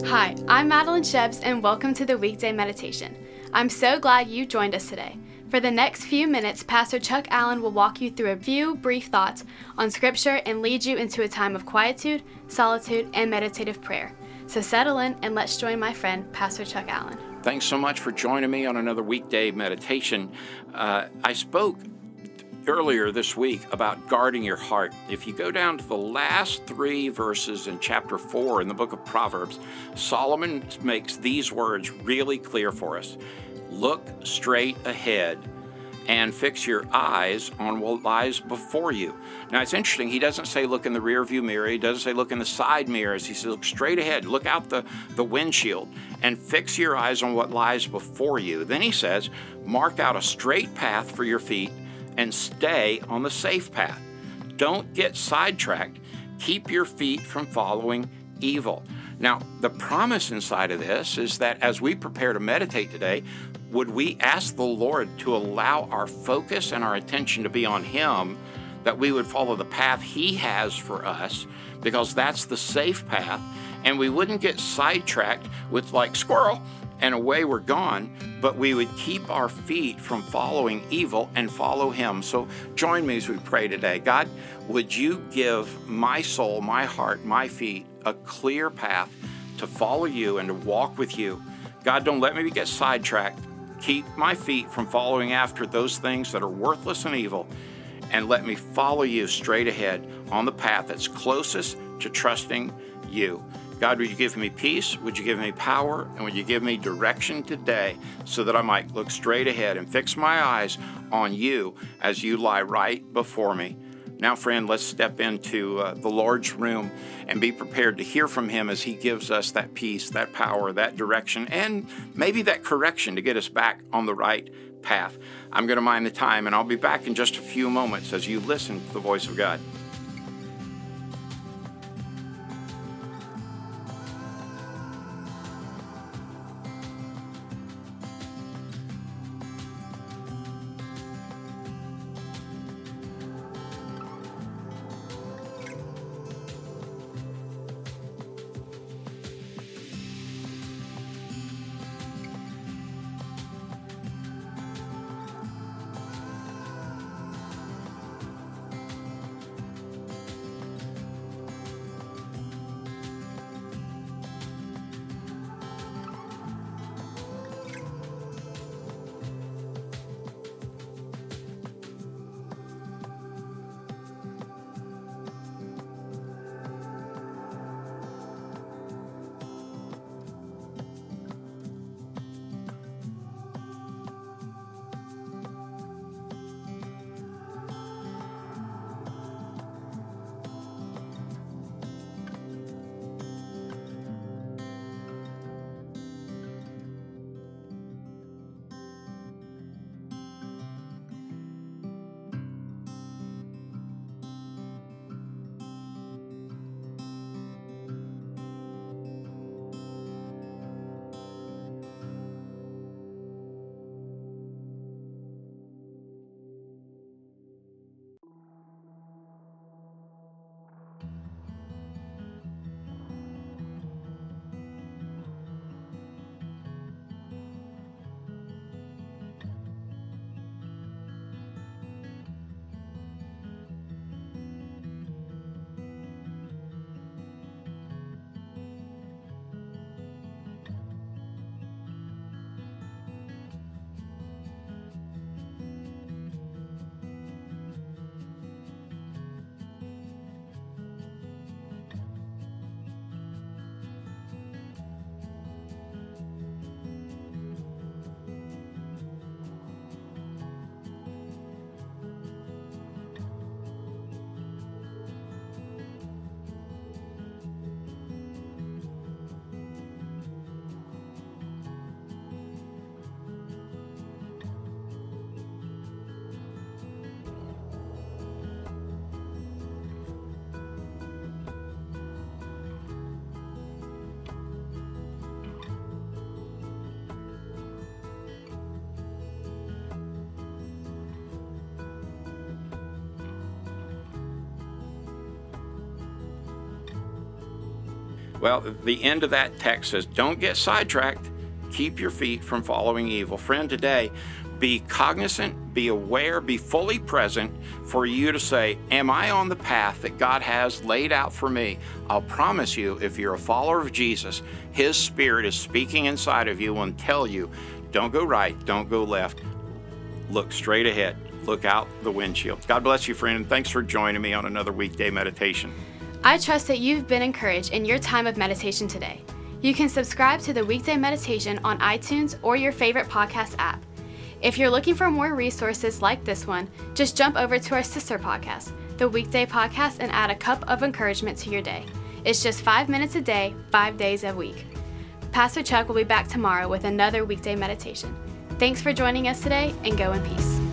Hi, I'm Madeline Shebs, and welcome to the Weekday Meditation. I'm so glad you joined us today. For the next few minutes, Pastor Chuck Allen will walk you through a few brief thoughts on Scripture and lead you into a time of quietude, solitude, and meditative prayer. So settle in and let's join my friend, Pastor Chuck Allen. Thanks so much for joining me on another weekday meditation. I spoke earlier this week about guarding your heart. If you go down to the last 3 verses in chapter 4 in the book of Proverbs, Solomon makes these words really clear for us. Look straight ahead and fix your eyes on what lies before you. Now, it's interesting. He doesn't say look in the rear view mirror. He doesn't say look in the side mirrors. He says look straight ahead. Look out the windshield and fix your eyes on what lies before you. Then he says, mark out a straight path for your feet and stay on the safe path. Don't get sidetracked. Keep your feet from following evil. Now, the promise inside of this is that as we prepare to meditate today, would we ask the Lord to allow our focus and our attention to be on Him, that we would follow the path He has for us, because that's the safe path, and we wouldn't get sidetracked with like squirrel, and away we're gone, but we would keep our feet from following evil and follow Him. So join me as we pray today. God, would you give my soul, my heart, my feet a clear path to follow you and to walk with you? God, don't let me get sidetracked. Keep my feet from following after those things that are worthless and evil, and let me follow you straight ahead on the path that's closest to trusting you. God, would you give me peace? Would you give me power? And would you give me direction today so that I might look straight ahead and fix my eyes on you as you lie right before me? Now, friend, let's step into the Lord's room and be prepared to hear from Him as He gives us that peace, that power, that direction, and maybe that correction to get us back on the right path. I'm going to mind the time, and I'll be back in just a few moments as you listen to the voice of God. Well, the end of that text says, don't get sidetracked. Keep your feet from following evil. Friend, today, be cognizant, be aware, be fully present for you to say, am I on the path that God has laid out for me? I'll promise you, if you're a follower of Jesus, His Spirit is speaking inside of you and tell you, don't go right, don't go left. Look straight ahead. Look out the windshield. God bless you, friend, and thanks for joining me on another weekday meditation. I trust that you've been encouraged in your time of meditation today. You can subscribe to the Weekday Meditation on iTunes or your favorite podcast app. If you're looking for more resources like this one, just jump over to our sister podcast, the Weekday Podcast, and add a cup of encouragement to your day. It's just 5 minutes a day, 5 days a week. Pastor Chuck will be back tomorrow with another weekday meditation. Thanks for joining us today, and go in peace.